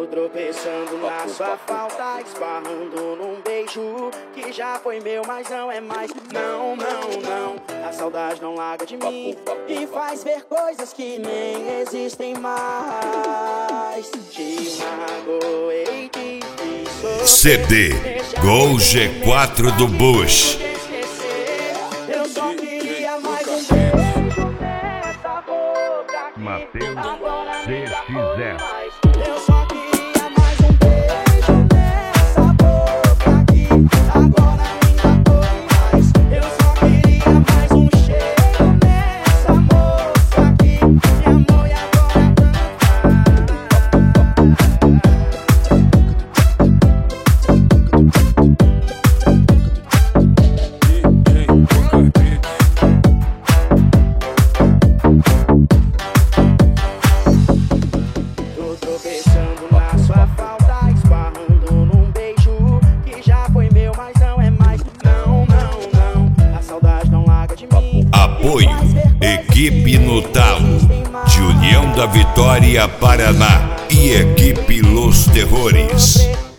Tô tropeçando na sua falta, esbarrando num beijo que já foi meu, mas não é mais. Não, não, não, a saudade não larga de mim e faz ver coisas que nem existem mais. Te magoei, te fiz sofrer. CD Gol G4 do Bush. Eu só queria mais um beijo nessa boca aqui. Mateus Agora nem dá CXR. mais. Eu só queria mais um beijo nessa boca aqui. Agora nem dá mais. Eu só queria mais um cheiro nessa moça aqui. Me amou e agora tô tropeçando na sua falta, esbarrando num beijo que já foi meu, mas não é mais. Não, não, não, a saudade não larga de mim. Apoio Equipe no Talo de União da Vitória, Paraná e Equipe Los Terrores.